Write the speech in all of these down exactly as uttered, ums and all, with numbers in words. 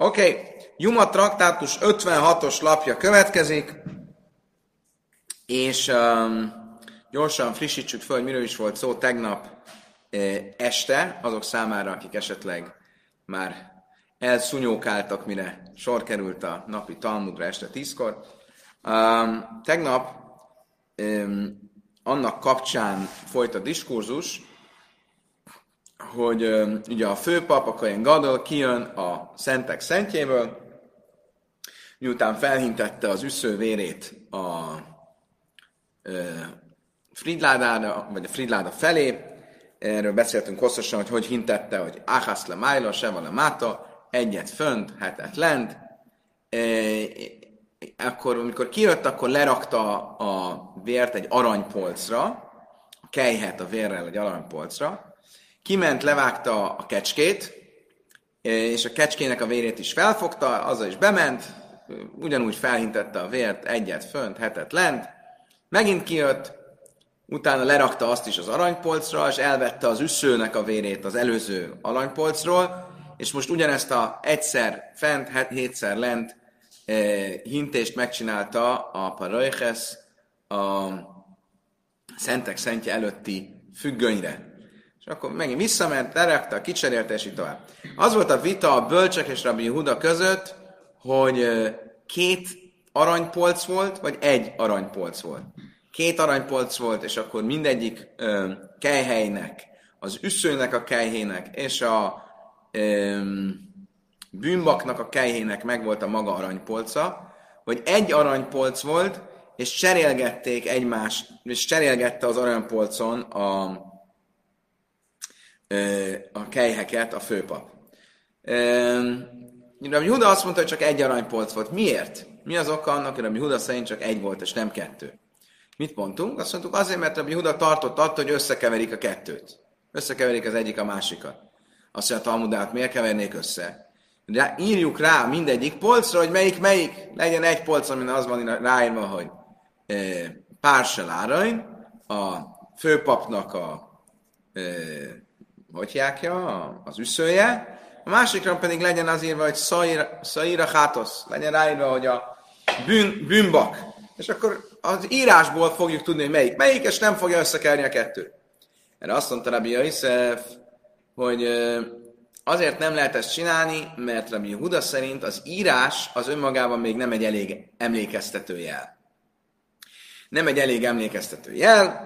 Oké, okay. Juma traktátus ötvenhatos lapja következik, és um, gyorsan frissítsük fel, hogy miről is volt szó tegnap eh, este, azok számára, akik esetleg már elszúnyókáltak, mire sor került a napi Talmudra este tízkor. Um, tegnap um, annak kapcsán folyt a diskurzus, hogy um, ugye a főpap, a Kohen Gadol kijön a szentek szentjéből, miután felhintette az üsző vérét a uh, Fridládára, vagy a Fridláda felé. Erről beszéltünk hosszasan, hogy hogy hintette, hogy Áhász le májla, se van le máta, egyet fönt, hetet lent. E, akkor, amikor kijött, akkor lerakta a vért egy aranypolcra, a kelyhet a vérrel egy aranypolcra, kiment, levágta a kecskét, és a kecskének a vérét is felfogta, azzal is bement, ugyanúgy felhintette a vért, egyet fönt, hetet lent, megint kijött, utána lerakta azt is az aranypolcra, és elvette az üszőnek a vérét az előző aranypolcról, és most ugyanezt a egyszer fent, hétszer lent eh, hintést megcsinálta a Parajches, a szentek szentje előtti függönyre. És akkor megint visszament, lerakta, kicserélte, és így tovább. Az volt a vita a bölcsek és Rabbi Yehuda között, hogy eh, két aranypolc volt, vagy egy aranypolc volt. Két aranypolc volt, és akkor mindegyik ö, kelyhelynek, az üszőnek a kelyhének, és a ö, bűnbaknak a kelyhének megvolt a maga aranypolca, vagy egy aranypolc volt, és cserélgették egymást, és cserélgette az aranypolcon a, ö, a kelyheket a főpap. Rabbi Yehuda azt mondta, hogy csak egy aranypolc volt. Miért? Mi az oka annak, hogy Rabbi Yehuda szerint csak egy volt, és nem kettő? Mit mondtunk? Azt mondtuk azért, mert Rabbi Yehuda tartott attól, hogy összekeverik a kettőt. Összekeverik az egyik a másikat. Azt mondja, a Talmudát miért kevernék össze? De írjuk rá mindegyik polcra, hogy melyik melyik. Legyen egy polc, amin az van ráírva, hogy e, Pársel Árain, a főpapnak a e, hogy hívják, az üszője, a másikra pedig legyen az írva, hogy Szaira Hátosz, legyen ráírva, hogy a bűn, bűnbak. És akkor az írásból fogjuk tudni, hogy melyik melyik, és nem fogja összekerni a kettőt. Erre azt mondta Rabbi Yosef, hogy azért nem lehet ezt csinálni, mert Rabbi Yehuda szerint az írás az önmagában még nem egy elég emlékeztető jel. Nem egy elég emlékeztető jel,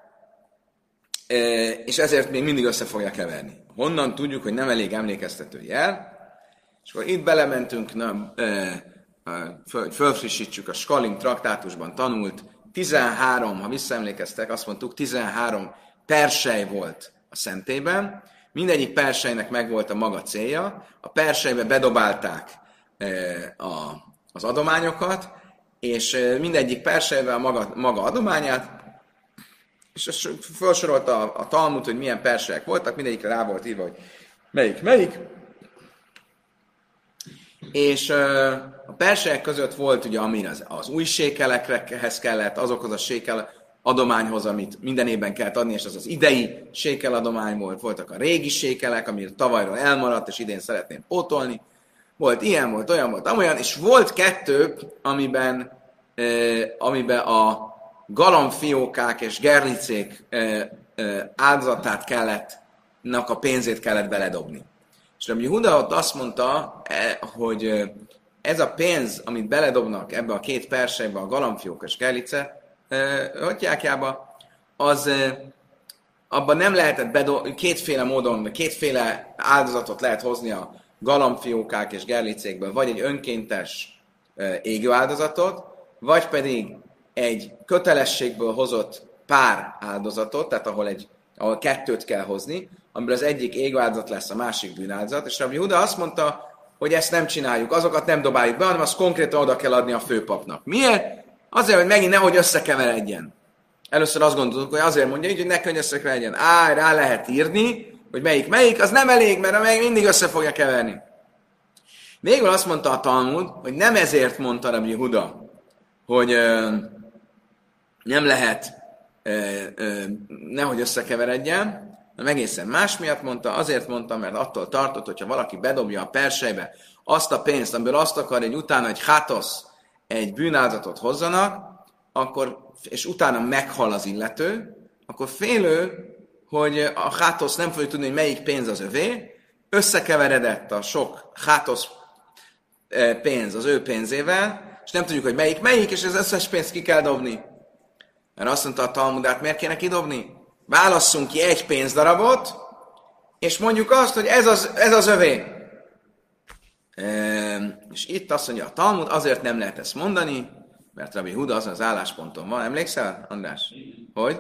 és ezért még mindig össze fogja keverni. Honnan tudjuk, hogy nem elég emlékeztető jel? És akkor itt belementünk, na, hogy fölfrissítsük a Skalim traktátusban tanult, tizenhárom, ha visszaemlékeztek, azt mondtuk, tizenhárom persely volt a szentélyben, mindegyik perselynek megvolt a maga célja, a perselybe bedobálták a, az adományokat, és mindegyik perselybe a maga, maga adományát, és felsorolta a, a Talmud, hogy milyen perselyek voltak, mindegyikre rá volt írva, hogy melyik, melyik, és uh, a perselyek között volt, ugye, ami az, az új sékelekhez kellett, azokhoz a sékel adományhoz, amit minden évben kellett adni, és az az idei sékel adomány volt. Voltak a régi sékelek, amire tavalyról elmaradt, és idén szeretném pótolni. Volt ilyen, volt olyan, volt amolyan, és volt kettő, amiben, uh, amiben a galambfiókák és gerlicék uh, uh, áldozatát kellett, a pénzét kellett beledobni. És Rabbi Yehuda ott azt mondta, hogy ez a pénz, amit beledobnak ebbe a két perselybe, a galambfiók és gerlice hatjákjába, az abban nem lehetett bedobni, kétféle módon, kétféle áldozatot lehet hozni a galambfiókák és gerlicékből, vagy egy önkéntes égő áldozatot, vagy pedig egy kötelességből hozott pár áldozatot, tehát ahol, egy, ahol kettőt kell hozni, amiből az egyik égő áldozat lesz, a másik bűnáldozat, és Rabbi Yehuda azt mondta, hogy ezt nem csináljuk, azokat nem dobáljuk be, hanem azt konkrétan oda kell adni a főpapnak. Miért? Azért, hogy megint nehogy összekeveredjen. Először azt gondoltuk, hogy azért mondja így, hogy ne könnyen összekeveredjen. Á, rá lehet írni, hogy melyik melyik, az nem elég, mert meg mindig össze fogja keverni. Végül azt mondta a Talmud, hogy nem ezért mondta Rabbi Yehuda, hogy ö, nem lehet ö, ö, nehogy összekeveredjen, hanem egészen más miatt mondta, azért mondta, mert attól tartott, hogyha valaki bedobja a perselybe azt a pénzt, amiből azt akar, hogy utána egy hátosz, egy bűnáldozatot hozzanak, akkor, és utána meghal az illető, akkor félő, hogy a hátosz nem fogja tudni, hogy melyik pénz az övé, összekeveredett a sok hátosz pénz az ő pénzével, és nem tudjuk, hogy melyik melyik, és az összes pénzt ki kell dobni. Mert azt mondta a Talmudát, miért kéne kidobni? Válasszunk ki egy pénzdarabot, és mondjuk azt, hogy ez az, ez az övé. E, és itt azt mondja a Talmud, azért nem lehet ezt mondani, mert Rabbi Huda azon az állásponton van. Emlékszel, András? Hogy?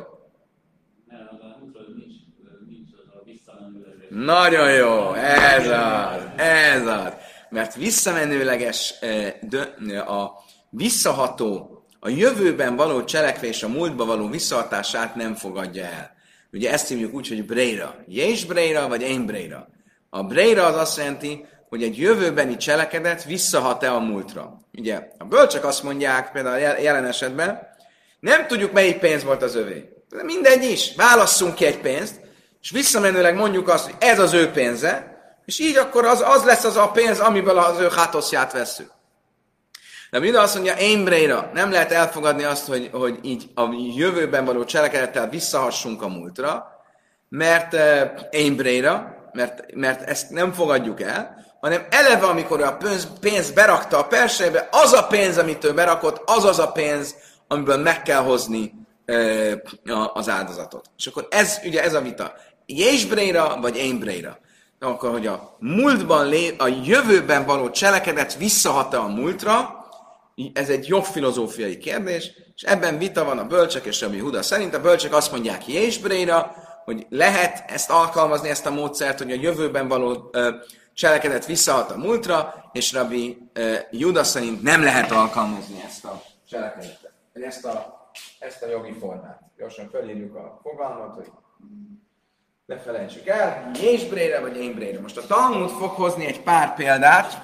Nagyon jó, ez az, ez az. Mert visszamenőleges, a visszaható, a jövőben való cselekvés, a múltba való visszahatását nem fogadja el. Ugye ezt hívjuk úgy, hogy breira. Jés breira, vagy én breira. A breira az azt jelenti, hogy egy jövőbeni cselekedet visszahat-e a múltra. Ugye a bölcsek azt mondják, például a jelen esetben, nem tudjuk, melyik pénz volt az övé. De mindegy is, válasszunk ki egy pénzt, és visszamenőleg mondjuk azt, hogy ez az ő pénze, és így akkor az, az lesz az a pénz, amiből az ő hátoszját vesszük. De minden azt mondja, én breira, nem lehet elfogadni azt, hogy, hogy így a jövőben való cselekedettel visszahassunk a múltra, mert uh, én breira, mert, mert ezt nem fogadjuk el, hanem eleve, amikor a pénz, pénz berakta a persejbe, az a pénz, amit ő berakott, az az a pénz, amiből meg kell hozni uh, az áldozatot. És akkor ez, ugye ez a vita. Jés breira, vagy én breira. Akkor, hogy a múltban, lé, a jövőben való cselekedet visszahat-e a múltra, ez egy jogfilozófiai kérdés, és ebben vita van a bölcsek és Rabbi Huda szerint. A bölcsek azt mondják Jés breira, hogy lehet ezt alkalmazni, ezt a módszert, hogy a jövőben való ö, cselekedet visszahat a múltra, és Rabbi ö, Huda szerint nem lehet alkalmazni ezt a cselekedetet, ezt a, ezt a jogi formát. Gyorsan felírjuk a fogalmat, hogy ne felejtsük el, Jés breira vagy én breira. Most a Talmud fog hozni egy pár példát,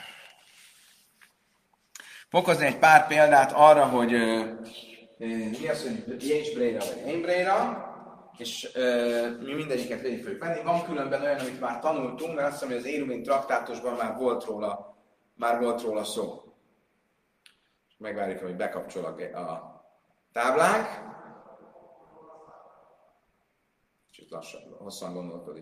fog hozni egy pár példát arra, hogy ö, ö, mi az, hogy Jés breira vagy én breira, és ö, mi mindegyiket végig fogjuk venni. Van különben olyan, amit már tanultunk, mert azt hiszem, hogy az Érumén traktátusban már volt róla, már volt róla szó. Megvárjuk, hogy bekapcsol a, a táblánk. Kicsit lassan, hosszan gondolkodik.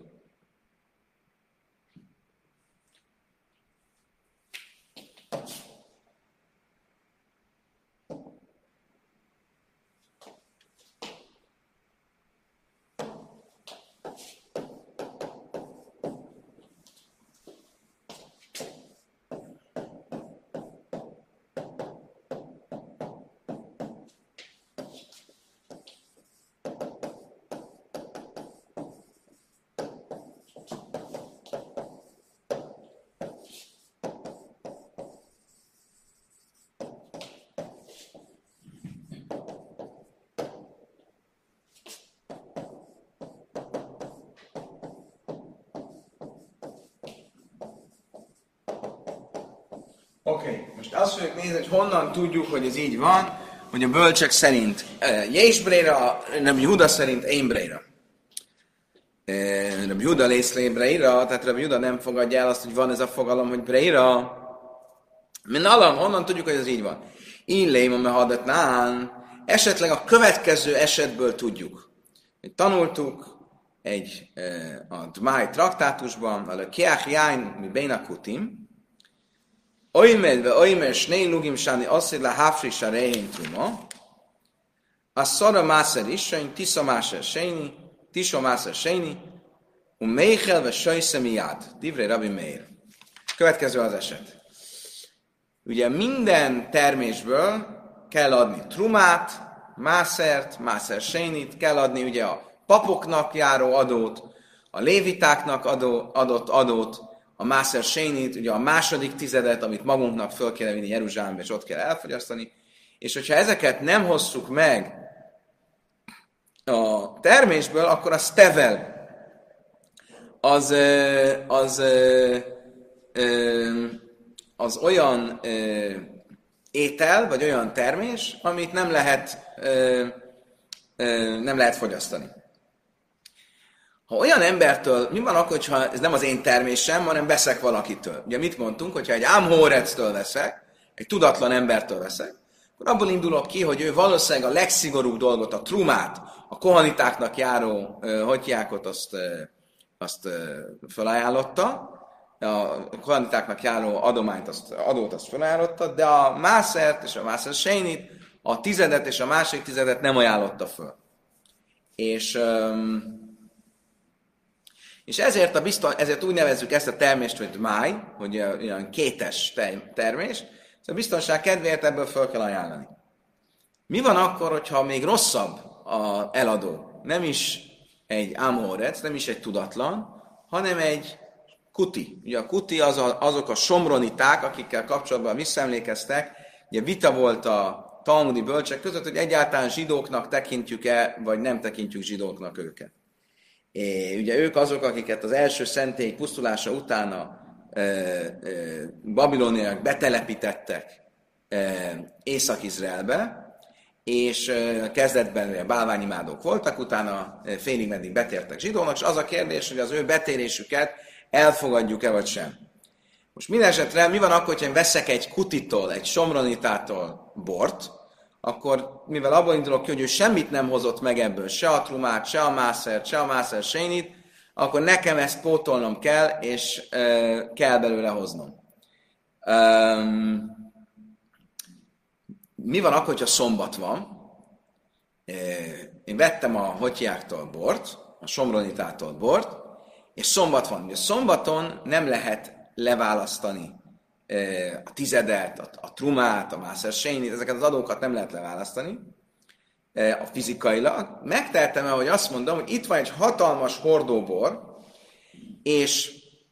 Oké, okay. Most azt fogjuk nézni, hogy honnan tudjuk, hogy ez így van, hogy a bölcsek szerint uh, Jés breira, Rabbi Huda szerint én breira. Uh, Rabbi Huda lészlé breira, tehát Rabbi Huda nem fogadja el azt, hogy van ez a fogalom, hogy breira. Min alam, honnan tudjuk, hogy ez így van? Illém, ame hadatnán, esetleg a következő esetből tudjuk. Hogy tanultuk egy uh, a Dmáj traktátusban, a Kiach Jáin mi Bénakutim, Oimed ve oimer snei lugim sáni asszid le háfris a rején truma, a szara mászer issain, tisza mászer séni, tisza mászer séni, um méhel ve sajsze miád. Divrei Rabbi Meir. Következő az eset. Ugye minden termésből kell adni trumát, mászert, mászer sénit, kell adni ugye a papoknak járó adót, a lévitáknak adó, adott adót, a Mászer Sénit, ugye a második tizedet, amit magunknak föl kell vinni Jeruzsálembe, és ott kell elfogyasztani. És hogyha ezeket nem hozzuk meg a termésből, akkor a stevel az, az, az, az olyan étel, vagy olyan termés, amit nem lehet, nem lehet fogyasztani. Ha olyan embertől, mi van akkor, hogyha ez nem az én termésem, hanem veszek valakitől? Ugye mit mondtunk, hogyha egy ámhórectől veszek, egy tudatlan embertől veszek, akkor abból indulok ki, hogy ő valószínűleg a legszigorúbb dolgot, a trumát, a kohanitáknak járó hotyákot, azt, azt felajánlotta, a kohanitáknak járó adományt, azt, adót azt felajánlotta, de a mászert és a mászer sejnit, a tizedet és a másik tizedet nem ajánlotta föl. És, és ezért, a bizton, ezért úgy nevezzük ezt a termést, hogy máj, hogy olyan kétes termés, a biztonság kedvéért ebből föl kell ajánlani. Mi van akkor, hogyha még rosszabb az eladó? Nem is egy ámhórec, nem is egy tudatlan, hanem egy kuti. Ugye a kuti az a, azok a somroniták, akikkel kapcsolatban visszaemlékeztek. Ugye vita volt a talmudi bölcsek között, hogy egyáltalán zsidóknak tekintjük-e, vagy nem tekintjük zsidóknak őket. É, ugye ők azok, akiket az első szentély pusztulása utána babiloniak betelepítettek Észak-Izraelbe, és kezdetben bálványimádók voltak, utána félig meddig betértek zsidónak, és az a kérdés, hogy az ő betérésüket elfogadjuk-e vagy sem. Most minden esetre mi van akkor, hogyha én veszek egy kutitól, egy somronitától bort, akkor mivel abból indulok ki, hogy ő semmit nem hozott meg ebből, se a trumát, se a mászert, se a mászer sénit, akkor nekem ezt pótolnom kell, és uh, kell belőle hoznom. Um, mi van akkor, hogyha szombat van? Uh, én vettem a hotyáktól bort, a somronitától bort, és szombat van. Ugye szombaton nem lehet leválasztani uh, a tizedet, a, a trumát, a mászer sénit, ezeket az adókat nem lehet leválasztani a fizikailag, megtehetem-e, hogy azt mondom, hogy itt van egy hatalmas hordóbor, és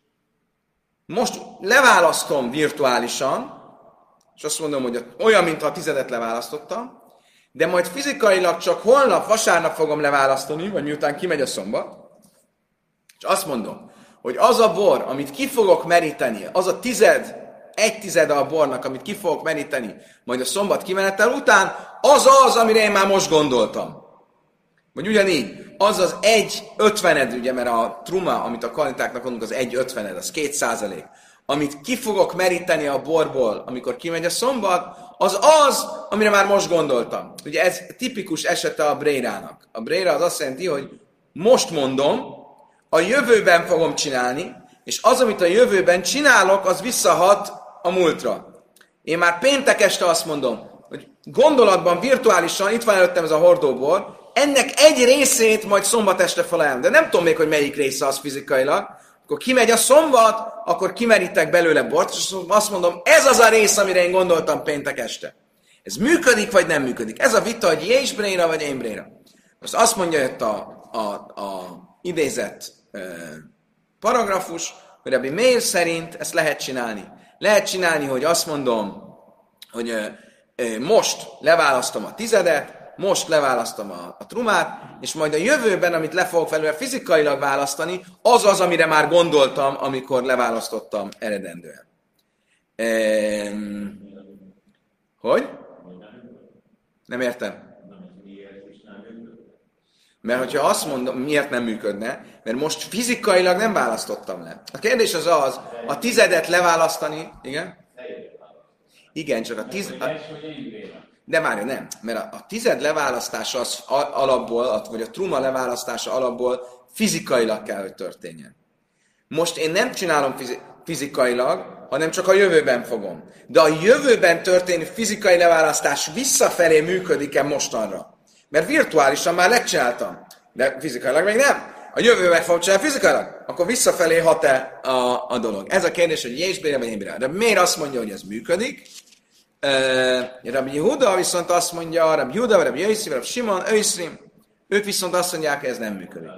most leválasztom virtuálisan, és azt mondom, hogy olyan, mintha a tizedet leválasztottam, de majd fizikailag csak holnap, vasárnap fogom leválasztani, vagy miután kimegy a szombat, és azt mondom, hogy az a bor, amit ki fogok meríteni, az a tized, egy tized a bornak, amit ki fogok meríteni, majd a szombat kimenetel után, az az, amire én már most gondoltam. Vagy ugyanígy, az az egy ötvened, ugye, mert a truma, amit a kohanitáknak mondunk, az egy ötvened, az két százalék. Amit ki fogok meríteni a borból, amikor kimegy a szombat, az az, amire már most gondoltam. Ugye ez tipikus esete a brérának. A bréra az azt jelenti, hogy most mondom, a jövőben fogom csinálni, és az, amit a jövőben csinálok, az visszahat a múltra. Én már péntek este azt mondom, hogy gondolatban, virtuálisan, itt van előttem ez a hordóbor, ennek egy részét majd szombat este felajánlom. De nem tudom még, hogy melyik része az fizikailag. Akkor kimegy a szombat, akkor kimerítek belőle bort, és azt mondom, ez az a rész, amire én gondoltam péntek este. Ez működik, vagy nem működik? Ez a vita, hogy Jés Bréra, vagy én Bréra. Most azt mondja hogy a, a, a idézett e, paragrafus, hogy Rabbi Meir szerint ezt lehet csinálni. Lehet csinálni, hogy azt mondom, hogy e, e, most leválasztom a tizedet, most leválasztom a, a trumát, és majd a jövőben, amit le fogok felőle fizikailag választani, az az, amire már gondoltam, amikor leválasztottam eredendően. Ehm, hogy? Nem értem. Mert hogyha azt mondom, miért nem működne? Mert most fizikailag nem választottam le. A kérdés az az, a tizedet leválasztani, igen? Igen, csak a tiz... A... De várja, nem. Mert a, a tized leválasztása az alapból, vagy a truma leválasztása alapból fizikailag kell, hogy történjen. Most én nem csinálom fizikailag, hanem csak a jövőben fogom. De a jövőben történő fizikai leválasztás visszafelé működik-e mostanra? Mert virtuálisan már legcsináltam, de fizikailag még nem. A jövőben fogom csinálni fizikailag, akkor visszafelé hat-e a, a dolog? Ez a kérdés, hogy Jés Bréra vagy én Bréra. De miért azt mondja, hogy ez működik? Uh, Rabbi Yehuda viszont azt mondja, Rabbi Yehuda, Rabbi Yossi, Rabbi Simon, Öszrim, ők viszont azt mondják, hogy ez nem működik.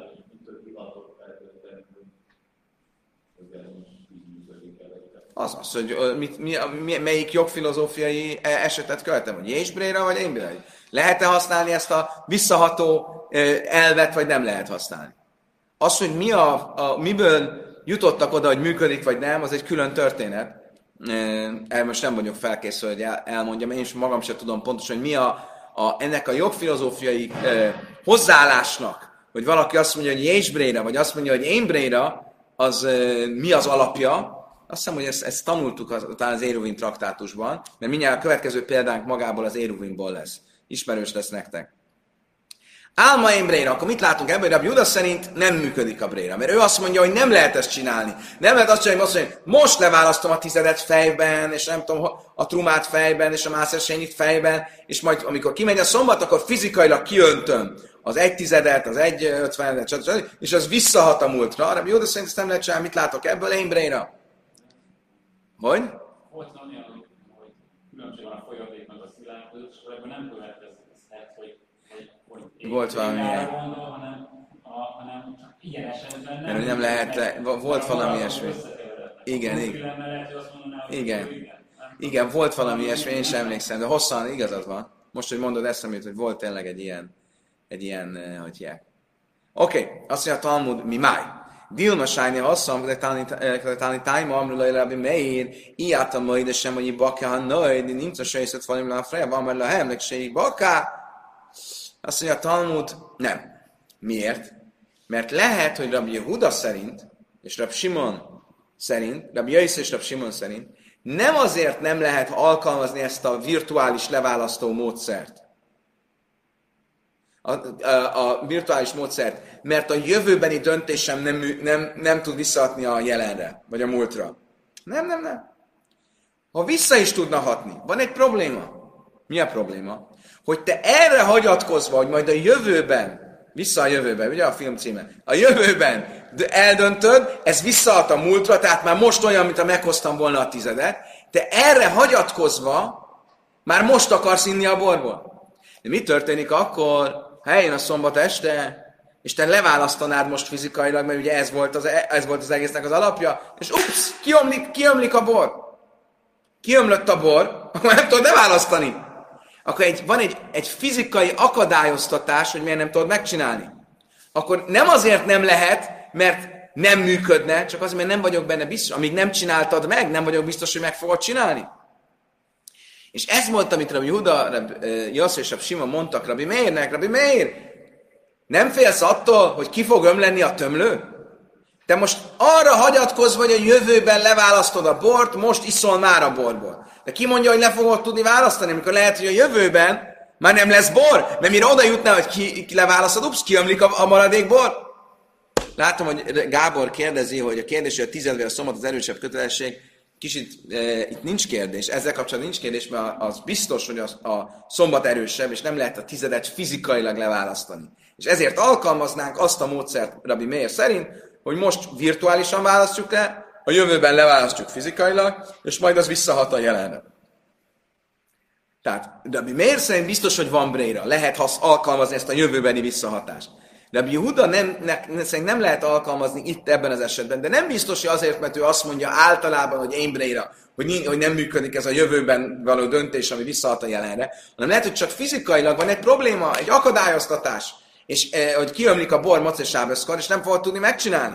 Az az, hogy mit, mi, mi, melyik jogfilozófiai esetet követem, hogy Jés Bréra vagy én Bréra. Lehet-e használni ezt a visszaható elvet, vagy nem lehet használni? Az, hogy mi a, a, miből jutottak oda, hogy működik, vagy nem, az egy külön történet. El most nem vagyok felkészülve, hogy el, elmondjam, én is magam sem tudom pontosan, hogy mi a, a, ennek a jogfilozófiai eh, hozzáállásnak hogy valaki azt mondja, hogy Jés Bréra, vagy azt mondja, hogy én Bréra, az uh, mi az alapja. Azt hiszem, hogy ezt, ezt tanultuk az, talán az Éruvin traktátusban, mert mindjárt a következő példánk magából az Éruvinból lesz. Ismerős lesz nektek. Álma én Bréra, akkor mit látunk ebből, hogy Rabbi Juda szerint nem működik a Bréra, mert ő azt mondja, hogy nem lehet ezt csinálni. Nem lehet azt csinálni, hogy azt mondja, most leválasztom a tizedet fejben, és nem tudom, a trumát fejben, és a mászersényit fejben, és majd amikor kimegy a szombat, akkor fizikailag kiöntöm az egy tizedet, az egy ötvenedet, stb. És az visszahat a múltra. Rabbi Juda szerint ezt nem lehet csinálni, mit látok ebből, én Bréra? Hogy? Volt valami, hogy különbség van a folyadék meg a szilárd között, és akkor ebből nem következhet, hogy, hogy, hogy volt valami ilyen. Gondol, hanem, a, hanem ilyen esetben nem. Mert nem lehet, le, volt valami ilyesmi. Igen, igen. Igen. Igen, volt valami ilyesmi, én sem emlékszem, de hosszan igazad van. Most, hogy mondod eszemét, hogy volt tényleg egy ilyen, egy ilyen, hogy hívják. Oké, okay. Azt mondja a Talmud, mi máj? Dilma sájni asszam, de talán tájma amrulai Rabbi Meir, ijáta majd, sem, hogy baka, ha nőj, de nincs a sejszet valami a freja, van mert lehem, legsejik baka. Azt mondja a Talmud, nem. Miért? Mert lehet, hogy Rabbi Yehuda szerint, és Rabbi Simon szerint, Rabbi Jöjsz és Rabbi Simon szerint, nem azért nem lehet alkalmazni ezt a virtuális leválasztó módszert, A, a, a virtuális módszert, mert a jövőbeni döntésem nem, nem, nem tud visszahatni a jelenre, vagy a múltra. Nem, nem, nem. Ha vissza is tudna hatni, van egy probléma. Mi a probléma? Hogy te erre hagyatkozva, hogy majd a jövőben, vissza a jövőben, ugye a film címe, a jövőben eldöntöd, ez visszahat a múltra, tehát már most olyan, mint ha meghoztam volna a tizedet, te erre hagyatkozva már most akarsz inni a borból. De mi történik akkor, ha eljön a szombat este, és te leválasztanád most fizikailag, mert ugye ez volt az, ez volt az egésznek az alapja, és ups, kiömlik, kiömlik a bor. Kiömlött a bor, akkor nem tudod leválasztani. Akkor egy, van egy, egy fizikai akadályoztatás, hogy miért nem tudod megcsinálni. Akkor nem azért nem lehet, mert nem működne, csak azért, mert nem vagyok benne biztos, amíg nem csináltad meg, nem vagyok biztos, hogy meg fogod csinálni. És ez volt, amit Rabbi Huda, Jössz és Rabbi Simon mondtak Rabbi Meirnek, Rabbi Meir, nem félsz attól, hogy ki fog ömlenni a tömlő? Te most arra hagyatkozz, hogy a jövőben leválasztod a bort, most iszol már a borból. De ki mondja, hogy le fogod tudni választani, amikor lehet, hogy a jövőben már nem lesz bor, mert mire oda jutnál, hogy ki, ki leválasztod, ups, kiömlik a, a maradék bor. Látom, hogy Gábor kérdezi, hogy a kérdés, hogy a tized vagy a szombat az erősebb kötelesség, kicsit e, itt nincs kérdés, ezzel kapcsolatban nincs kérdés, mert az biztos, hogy az, a szombat erősebb, és nem lehet a tizedet fizikailag leválasztani. És ezért alkalmaznánk azt a módszert Rabbi Meir szerint, hogy most virtuálisan választjuk le, a jövőben leválasztjuk fizikailag, és majd az visszahat a jelenre. Tehát Rabbi Meir szerint biztos, hogy van bréra, lehet hasz, alkalmazni ezt a jövőbeni visszahatást. Rabbi Yehuda nem, ne, szerint nem lehet alkalmazni itt ebben az esetben, de nem biztos, hogy azért, mert ő azt mondja általában, hogy én bréra, hogy, hogy nem működik ez a jövőben való döntés, ami visszahat a jelenre, hanem lehet, hogy csak fizikailag van egy probléma, egy akadályoztatás, és eh, hogy kiömlik a bor moc és sábeszkor, és nem fogod tudni megcsinálni.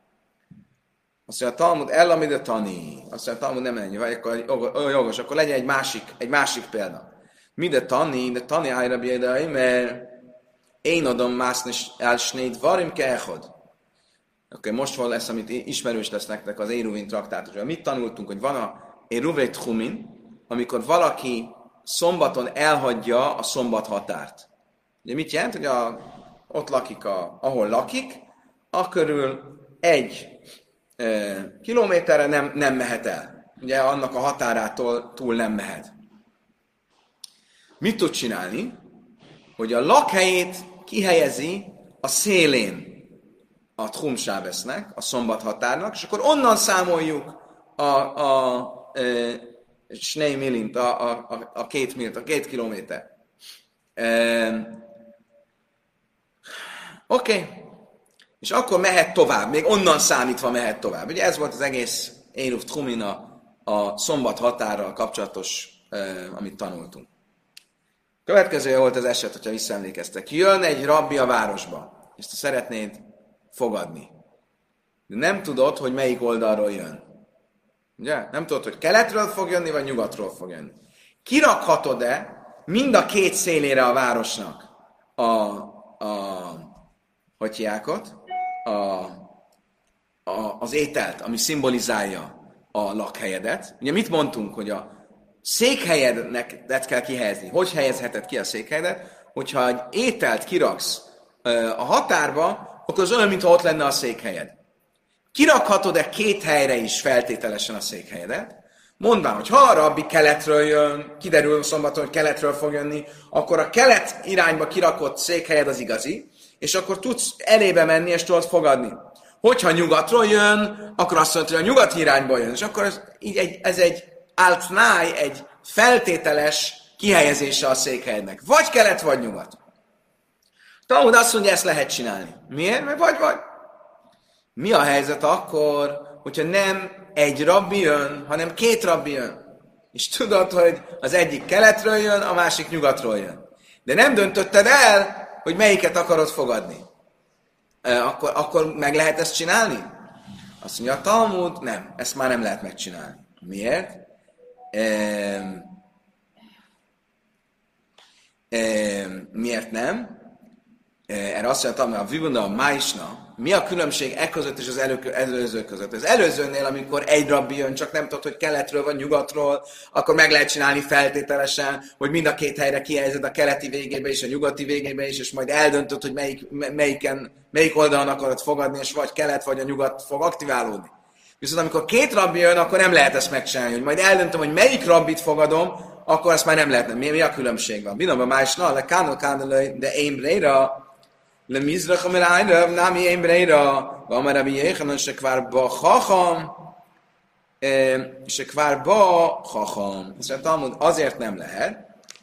Azt mondja, a Talmud ellamide tani. Azt mondja, a Talmud nem ennyi, vagy akkor jogos, akkor legyen egy másik, egy másik példa. Mide tani, de tani ájra biedai, mert én adom mászni elsnét varim keechod. Oké, okay, most van lesz, amit ismerős lesz nektek az Éruvin traktátusban. Mit tanultunk, hogy van a Éruvei tchumin, amikor valaki szombaton elhagyja a szombat határt. Ugye mit jelent, hogy a, ott lakik, a, ahol lakik, akörül egy e, kilométerre nem, nem mehet el. Ugye annak a határától túl nem mehet. Mit tud csinálni? Hogy a lakhelyét kihelyezi a szélén a Tchum Sábesznek, a szombat határnak, és akkor onnan számoljuk a, a, a Snei Milint, a, a, a két milt, a két kilométer. E, Oké. Okay. És akkor mehet tovább, még onnan számítva mehet tovább. Ugye ez volt az egész Éruv Tchumin a, a szombat határral kapcsolatos, e, amit tanultunk. Következő volt az eset, hogyha visszaemlékeztek. Jön egy rabbi a városba, és te szeretnéd fogadni. De nem tudod, hogy melyik oldalról jön. Ugye? Nem tudod, hogy keletről fog jönni, vagy nyugatról fog jönni. Kirakhatod-e mind a két szélére a városnak a, a hogy hívják ott, a, a, az ételt, ami szimbolizálja a lakhelyedet. Ugye mit mondtunk, hogy a székhelyednek kell kihelyezni. Hogy helyezheted ki a székhelyedet? Hogyha egy ételt kiraksz a határba, akkor az olyan, mintha ott lenne a székhelyed. Kirakhatod-e két helyre is feltételesen a székhelyedet? Mondván, hogy ha a rabbi keletről jön, kiderül szombaton, hogy keletről fog jönni, akkor a kelet irányba kirakott székhelyed az igazi, és akkor tudsz elébe menni, és tudod fogadni. Hogyha nyugatról jön, akkor azt mondod, hogy a nyugati irányból jön, és akkor ez, így egy, ez egy altnáj, egy feltételes kihelyezése a székhelyednek. Vagy kelet, vagy nyugat. Talmud azt mondja, ezt lehet csinálni. Miért? Mert vagy, vagy. Mi a helyzet akkor, hogyha nem egy rabbi jön, hanem két rabbi jön? És tudod, hogy az egyik keletről jön, a másik nyugatról jön. De nem döntötted el, hogy melyiket akarod fogadni. E, akkor, akkor meg lehet ezt csinálni? Azt mondja, a Talmud, nem, ezt már nem lehet megcsinálni. Miért? E, e, miért nem? Erre azt mondtam, hogy a Vibunda, a Májsna, mi a különbség e között és az elő, előző között? Az előzőnél, amikor egy rabbi jön, csak nem tudod, hogy keletről vagy nyugatról, akkor meg lehet csinálni feltételesen, hogy mind a két helyre kihelyezed a keleti végébe és a nyugati végébe is, és majd eldöntöd, hogy melyik, melyiken, melyik oldalon akarod fogadni, és vagy kelet, vagy a nyugat fog aktiválódni. Viszont amikor két rabbi jön, akkor nem lehet ezt megcsinálni, hogy majd eldöntöm, hogy melyik rabbit fogadom, akkor ezt már nem lehetne. Mi, mi a különbség van? Binom a Májsna, le kánol kánol, de én bréra, למזרח ומלערב נמי אין ברירה, ואומר רבי יוחנן שכבר בא חכם, שכבר bá chacham. Azt mondja, Talmud, azért nem lehet,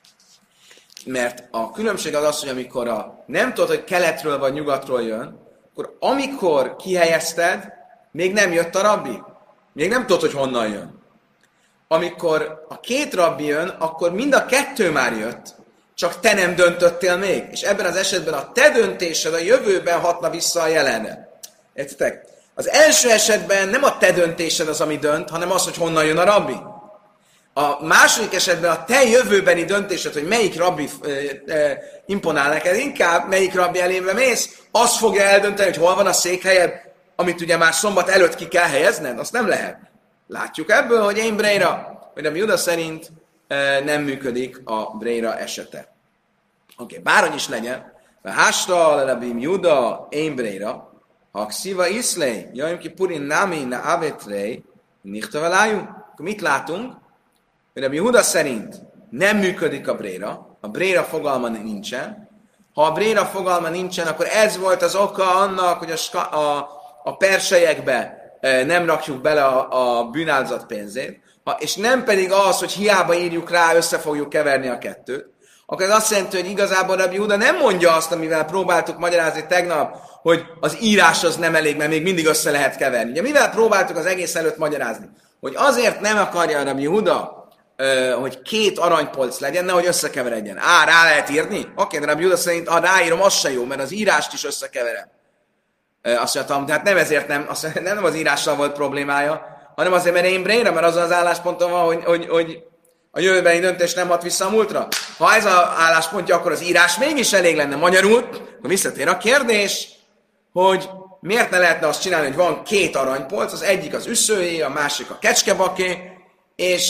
mert a különbség az az, hogy amikor a, nem tudod, hogy keletről vagy nyugatról jön, akkor amikor kihelyezted, még nem jött a rabbi. Még nem tudod, hogy honnan jön. Amikor a két rabbi jön, akkor mind a kettő már jött, csak te nem döntöttél még. És ebben az esetben a te döntésed a jövőben hatna vissza a jelenre. Értitek? Az első esetben nem a te döntésed az, ami dönt, hanem az, hogy honnan jön a rabbi. A második esetben a te jövőbeni döntésed, hogy melyik rabbi e, e, imponál neked inkább, melyik rabbi elébe mész, az fogja eldönteni, hogy hol van a székhelyed, amit ugye már szombat előtt ki kell helyezned, azt nem lehet. Látjuk ebből, hogy én Breira, hogy a Juda szerint nem működik a Breira esete. Oké, okay, bárhogy is legyen, a Hásra, Rabbi Juda, én Breira, ha Xiva Iszlej, Jajim ki Purin Nami, na Avetrei, Nichtavelájú, akkor mit látunk? Hogy Rabbi Juda szerint nem működik a Breira, a Breira fogalma nincsen. Ha a Breira fogalma nincsen, akkor ez volt az oka annak, hogy a, a, a perselyekbe nem rakjuk bele a, a bűnáldozat pénzét, ha, és nem pedig az, hogy hiába írjuk rá, össze fogjuk keverni a kettőt, akkor ez azt jelenti, hogy igazából Rabbi Juda nem mondja azt, amivel próbáltuk magyarázni tegnap, hogy az írás az nem elég, mert még mindig össze lehet keverni. Ugye mivel próbáltuk az egész előtt magyarázni? Hogy azért nem akarja Rabbi Juda, hogy két aranypolc legyen, nehogy összekeveredjen. Á, rá lehet írni? Oké, de Rabbi Juda szerint, ha ráírom, az se jó, mert az írást is összekeverem. Azt mondtam, tehát nem ezért nem, azt, nem az írással volt problémája, hanem azért, mert én Breira, mert azon az állásponton van, hogy, hogy, hogy a jövőbeni döntés nem hat vissza a múltra. Ha ez az álláspontja, akkor az írás mégis elég lenne magyarul, akkor visszatér a kérdés, hogy miért ne lehetne azt csinálni, hogy van két aranypolc, az egyik az üsszőjé, a másik a kecskebaké, és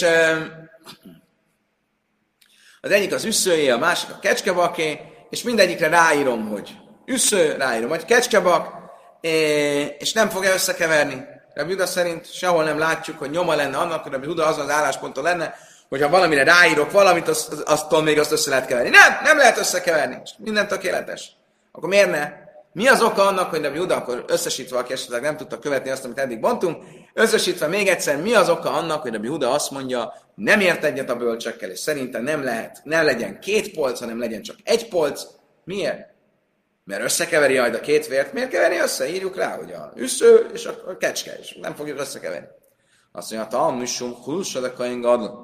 az egyik az üsszőjé, a másik a kecskebaké, és mindegyikre ráírom, hogy üssző, ráírom, hogy kecskebak, és nem fogja összekeverni. Rabbi Juda szerint sehol nem látjuk, hogy nyoma lenne annak, hogy Rabbi Juda azon az állásponton lenne, hogyha valamire ráírok valamit, azt, azt, aztól még azt össze lehet keverni. Nem, nem lehet összekeverni. Minden tökéletes. Akkor miért ne? Mi az oka annak, hogy Rabbi Juda akkor összesítve, aki esetleg nem tudta követni azt, amit eddig bontunk, összesítve még egyszer, mi az oka annak, hogy Rabbi Juda azt mondja, nem ért egyet a bölcsekkel, és szerintem nem lehet, ne legyen két polc, hanem legyen csak egy polc. Miért? Mert összekeveri majd a két vért. Miért keveri össze? Írjuk rá, hogy a üsző és a kecske is. Nem fogjuk összekeverni. Azt mondja, a talmissum hulsadakain gadl.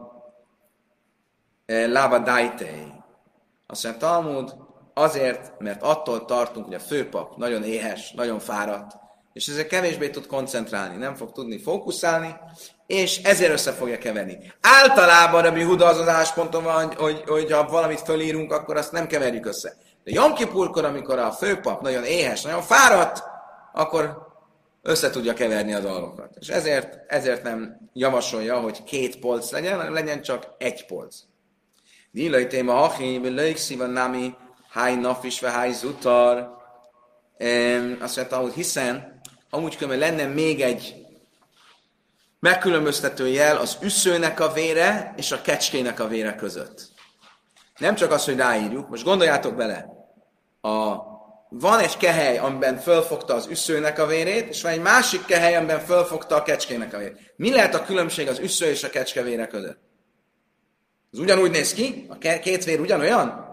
Lába dájtei. Azt mondja, Talmud azért, mert attól tartunk, hogy a főpap nagyon éhes, nagyon fáradt, és ezért kevésbé tud koncentrálni, nem fog tudni fókuszálni, és ezért össze fogja keverni. Általában Rabbi Huda az az állásponton van, hogy, hogy ha valamit fölírunk, akkor azt nem keverjük össze. De Jom Kipurkor, amikor a főpap nagyon éhes, nagyon fáradt, akkor össze tudja keverni a dolgokat. És ezért, ezért nem javasolja, hogy két polc legyen, hanem legyen csak egy polc. Dílai téma achi, lők szívan nami, háj nafis, ve háj zutar. Azt mondta, hogy hiszen amúgy különben lenne még egy megkülönböztető jel az üszőnek a vére és a kecskének a vére között. Nem csak az, hogy ráírjuk, most gondoljátok bele, a, van egy kehely, amiben fölfogta az üszőnek a vérét, és van egy másik kehely, amiben fölfogta a kecskének a vérét. Mi lehet a különbség az üsző és a kecske vére között? Ez ugyanúgy néz ki? A két vér ugyanolyan?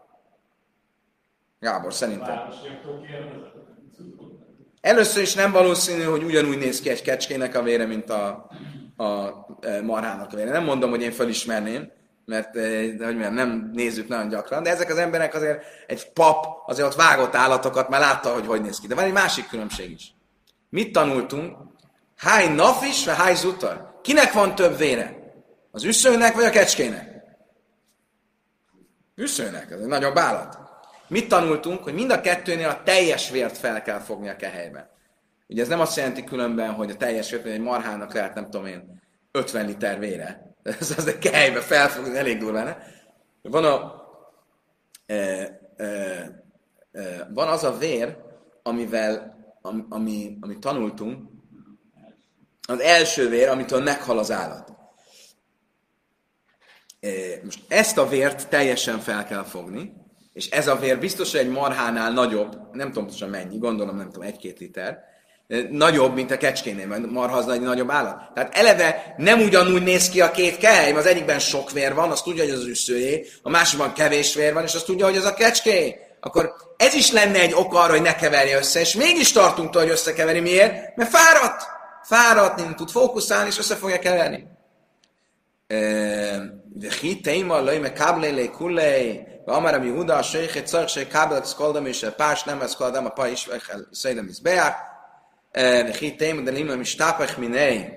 Gábor, szerintem. Először is nem valószínű, hogy ugyanúgy néz ki egy kecskének a vére, mint a, a marhának a vére. Nem mondom, hogy én felismerném, mert hogy mondjam, nem nézzük nagyon gyakran, de ezek az emberek azért, egy pap azért ott vágott állatokat, már látta, hogy hogy néz ki. De van egy másik különbség is. Mit tanultunk? Háj nafis, vagy háj zutar? Kinek van több vére? Az üszőnek, vagy a kecskének? Üszőnek, ez egy nagyobb állat. Mit tanultunk? Hogy mind a kettőnél a teljes vért fel kell fogni a kehelybe. Ugye ez nem azt jelenti különben, hogy a teljes vért, hogy egy marhának lehet, nem tudom én, ötven liter vére. Ez az a kehelybe felfogni, elég durva, ne? Van a... E, e, e, van az a vér, amivel, ami, ami, ami tanultunk, az első vér, amitől meghal az állat. E, most ezt a vért teljesen fel kell fogni, és ez a vér biztos, hogy egy marhánál nagyobb, nem tudom pontosan mennyi, gondolom nem tudom, egy-két liter, nagyobb, mint a kecskénél, mert marha az egy nagyobb állat. Tehát eleve nem ugyanúgy néz ki a két kehely, az egyikben sok vér van, azt tudja, hogy az az üszőjé, a másikban kevés vér van, és azt tudja, hogy az a kecské. Akkor ez is lenne egy ok arra, hogy ne keverje össze, és mégis tartunk tőle, hogy összekeveri. Miért? Mert fáradt. Fáradt, nem tud fókuszálni, és össze fogja keverni. De hi téma, lőj me káblélé, kullé, ואמר רבי יהודה, השייך צריך שיקבל את סקולדם משפש, נמה סקולדם הפעי ישבח על סיידם מזבח, וכי תאים דלים המשתפך מיני.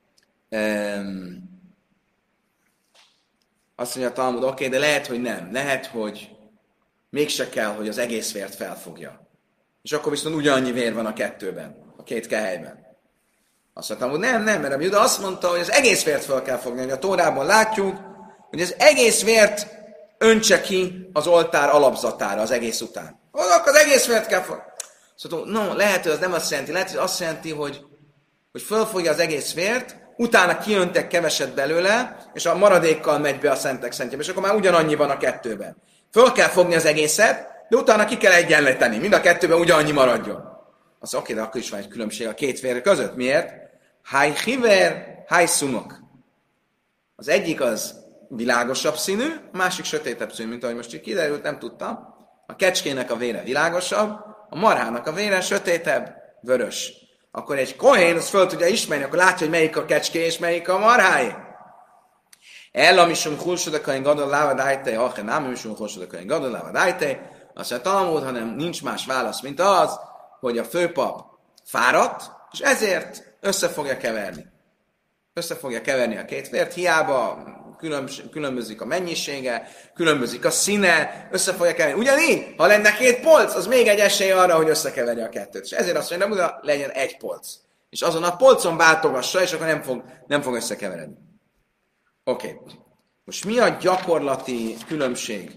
Azt mondja a Talmud, oké, okay, de lehet, hogy nem. Lehet, hogy mégse kell, hogy az egész vért felfogja. És akkor viszont ugyanannyi vér van a kettőben, a két kehelyben. Azt mondtam, hogy nem, nem, mert a Juda azt mondta, hogy az egész vért fel kell fogni. Hogy a Tórában látjuk, hogy az egész vért öntse ki az oltár alapzatára az egész után. Akkor az egész vért kell fogni. Szóval, no, lehet, hogy az nem azt jelenti, lehet, hogy azt jelenti, hogy, hogy fölfogja az egész vért, utána kiöntek keveset belőle, és a maradékkal megy be a szentek szentjébe, és akkor már ugyanannyi van a kettőben. Föl kell fogni az egészet, de utána ki kell egyenlíteni. Mind a kettőben ugyanannyi maradjon. Azt oké, de akkor is van egy különbség a két vér között. Miért? Háj hiver, háj szunok. Az egyik az világosabb színű, a másik sötétebb színű, mint ahogy most így kiderült, nem tudtam. A kecskének a vére világosabb, a marhának a vére sötétebb, vörös. Akkor egy kohén, az föl tudja ismerni, akkor látja, hogy melyik a kecské és melyik a marháé. Ellamisum hulsodakain gadol lávadájtej, hache nem misum hulsodakain gadol lávadájtej. Azt mondja, Talmud, hanem nincs más válasz, mint az, hogy a főpap fáradt, és ezért össze fogja keverni. Össze fogja keverni a két vért, hiába különbözik a mennyisége, különbözik a színe, össze fogja keverni. Ugyanígy, ha lenne két polc, az még egy esély arra, hogy összekeverje a kettőt. És ezért azt mondja, hogy nem legyen egy polc. És azon a polcon váltogassa, és akkor nem fog, nem fog összekeveredni. Oké. Okay. Most mi a gyakorlati különbség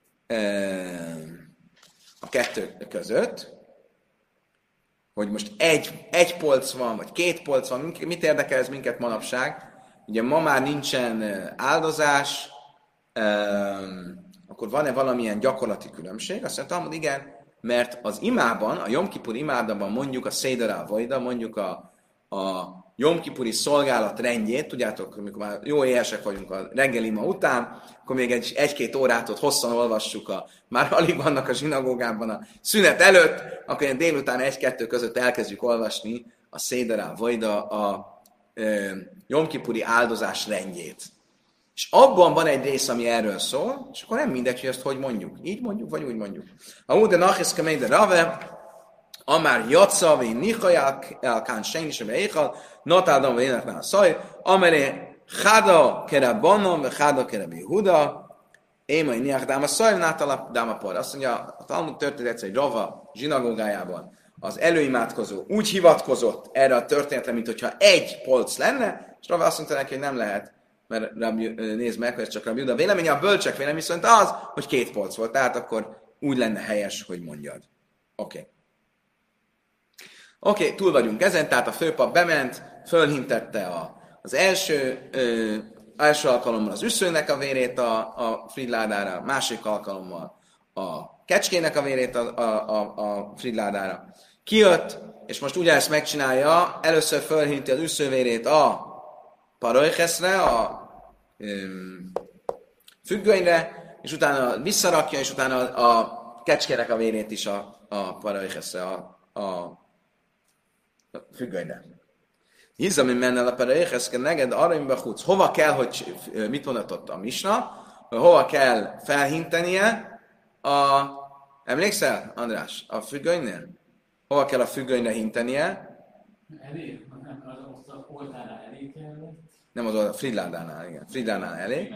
a kettő között? Hogy most egy, egy polc van, vagy két polc van, mit érdekel ez minket manapság? Ugye ma már nincsen áldozás, akkor van-e valamilyen gyakorlati különbség? Azt mondtam, hogy igen, mert az imában, a Jom Kipur imádában mondjuk a Széder al-Vajda, mondjuk a, a Jom Kipuri szolgálat rendjét, tudjátok, amikor már jó éhesek vagyunk a reggeli ima után, akkor még egy, egy-két órát ott hosszan olvassuk, a, már alig vannak a zsinagógában a szünet előtt, akkor ilyen délután egy-kettő között elkezdjük olvasni a Széder al-Vajda, a Jom Kipuri áldozás rendjét. És abban van egy rész, ami erről szól, és akkor nem mindegy, hogy ezt hogy mondjuk. Így mondjuk, vagy úgy mondjuk. A Ude Nachis Kameide Rave, Amár Jaca, Vén Nichajak, Elkán Sejnisebe Éjjal, Natádam, vagy Éneknál Szaj, Ameré Cháda Kere Banom, vagy Cháda Kere Bihuda, Émai niach dáma szajlnát alap dáma par. Azt mondja, a Talmud történet egyszer, egy Rava zsinagógájában az előimádkozó úgy hivatkozott erre a történetre, mint hogyha egy polc lenne, és Rava azt mondta neki, hogy nem lehet, mert Rabbi, nézd meg, hogy ez csak Rabbi Juda véleménye, a bölcsek vélemény viszont az, hogy két polc volt, tehát akkor úgy lenne helyes, hogy mondjad. Oké. Okay. Oké, okay, túl vagyunk ezen, tehát a főpap bement, fölhintette a, az első, ö, első alkalommal az üszőnek a vérét a, a fridládára, másik alkalommal a kecskének a vérét a, a, a, a fridládára. Kijött, és most ugyanezt megcsinálja, először fölhinti az üszővérét a parojcheszre, a ö, függönyre, és utána visszarakja, és utána a, a kecskének a vérét is a, a parojcheszre, a, a függönyre. Hiszem, hogy menne a parejecheszke neged aranyba húz. Hova kell, hogy mit mondott ott a misna? Hova kell felhintenie a... Emlékszel, András? A függönynél? Hova kell a függönyre hintenie? Elég? Az az oltánál elég kellett? Nem az a Fridládánál, igen. Fridládánál elég.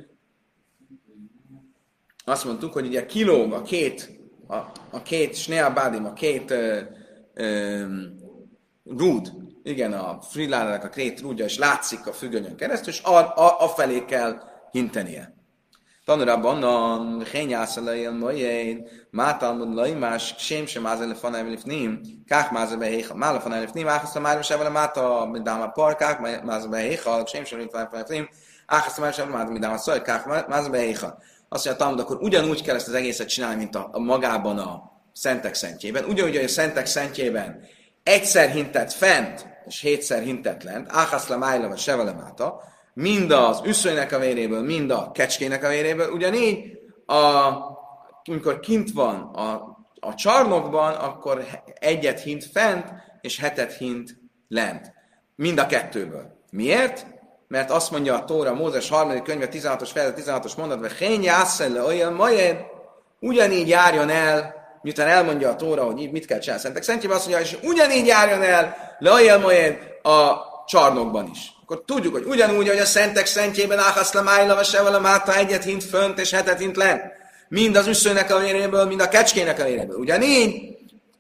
Azt mondtuk, hogy ugye kilóg a két, a, a két sneabádim, a két ö, ö, rúd, igen, a friládának a két rúdja, és látszik a függönyön keresztül, és a, a, a felé kell hintenie. Tanulában a hényászalai elmajén, mátalmud laimás, sem sem ázel lefanál lifnim, kák mázel behéha, mála fanál lifnim, áhaszta már sem vele máta, midáma par, kák mázel behéha, sem sem lifnim, áhaszta már sem máta, midáma szaj, kák mázel behéha. Azt mondja, Talmud, akkor ugyanúgy kell ezt az egészet csinálni, mint a, a magában a szentek szentjében. Ugyanúgy, hogy a szentek szentjében egyszer hintett fent, és hétszer hintett lent, áhaszla májla, vagy sevelemáta, mind az üszőnek a véréből, mind a kecskének a véréből, ugyanígy, a, amikor kint van a, a csarnokban, akkor egyet hint fent, és hetet hint lent. Mind a kettőből. Miért? Mert azt mondja a Tóra, Mózes harmadik könyve, tizenhatos fejezet, tizenhatos mondatban, Hén jászelle olyan majed, ugyanígy járjon el, miután elmondja a Tóra, hogy mit kell csinálni szentek szentjében, azt mondja, és ugyanígy járjon el le olyan majed a csarnokban is. Akkor tudjuk, hogy ugyanúgy, hogy a szentek szentjében áhaszla májla, vagy sevala máta egyet hint fönt, és hetet hint lent. Mind az üszőnek a véréből, mind a kecskének a véréből. Ugyanígy,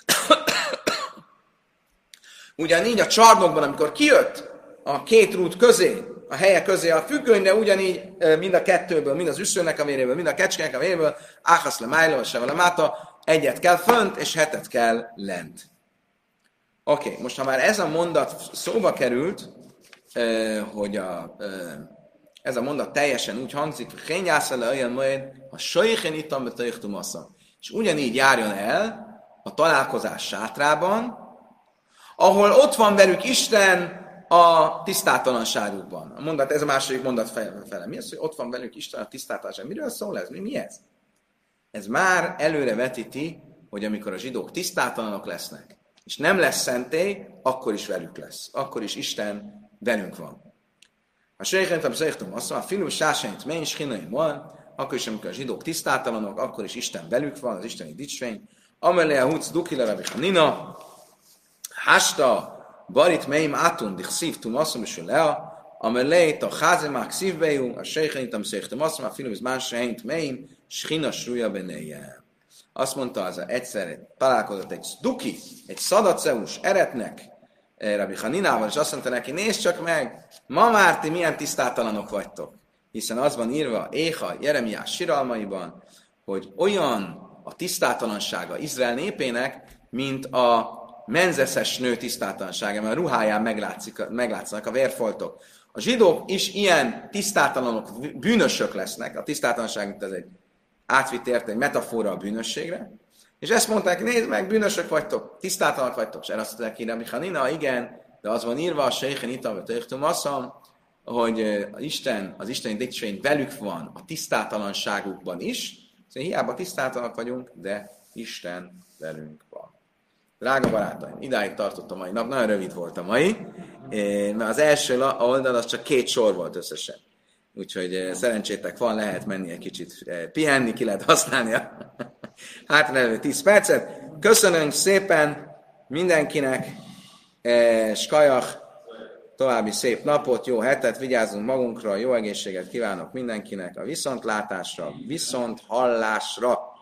ugyanígy a csarnokban, amikor kijött a két rút közé, a helye közé a függönyre, ugyanígy mind a kettőből, mind az üszőnek a véréből, mind a kecskének a véréből, áhaszla májla, vagy sevala máta, egyet kell fönt, és hetet kell lent. Oké, okay, most ha már ez a mondat szóba került, hogy a, ez a mondat teljesen úgy hangzik, hogy hényászale olyan majd, ha sajjén ittam betöjjtum assza. És ugyanígy járjon el a találkozás sátrában, ahol ott van velük Isten a tisztátalanságukban. A mondat, ez a második mondat fele. Mi az, hogy ott van velük Isten a tisztátalanságban? Miről szól ez? Mi, mi ez? Ez már előre vetíti, hogy amikor a zsidók tisztátalanok lesznek, és nem lesz szentély, akkor is velük lesz. Akkor is Isten velünk van. Ha sejhentem, szejhetem, azt mondja, a film sásaint mény, skinai van, akkor is, amikor a zsidók tisztátalanok, akkor is Isten velük van, az isteni dicsvény. Amelé a huc dukila Rabbi Hanina, hásta barit meim átun, dich szív tumaszom és lea, amelé a házemák szívbejú, a sejhentem, szejhetem, azt mondja, a film más seint meim, skina súlya benéje. Azt mondta, az egyszer találkozott egy duki, egy szadaceus eretnek, Rabbi Haninával, és azt mondta neki, nézd csak meg, ma már ti milyen tisztátalanok vagytok. Hiszen az van írva Éha, Jeremiás siralmaiban, hogy olyan a tisztátalansága Izrael népének, mint a menzeszes nő tisztátalansága, mert a ruháján meglátszik, meglátszanak a vérfoltok. A zsidók is ilyen tisztátalanok, bűnösök lesznek. A tisztátalanság, ez egy átvitt érte, egy metafora a bűnösségre. És ezt mondták, nézd meg, bűnösök vagytok, tisztátalanok vagytok. És erre azt mondták ki, Rabbi Hanina, igen, de az van írva, a sejhen itam, hogy Isten, az isteni dicsvény velük van a tisztátalanságukban is. Szóval hiába tisztátalanok vagyunk, de Isten velünk van. Drága barátaim, idáig tartott a mai nap, nagyon rövid volt a mai, mert az első oldal az csak két sor volt összesen. Úgyhogy szerencsétek van, lehet menni egy kicsit pihenni, ki lehet használni a hátralévő tíz percet. Köszönöm szépen mindenkinek, skajach, további szép napot, jó hetet, vigyázzunk magunkra, jó egészséget kívánok mindenkinek, a viszontlátásra, viszont hallásra!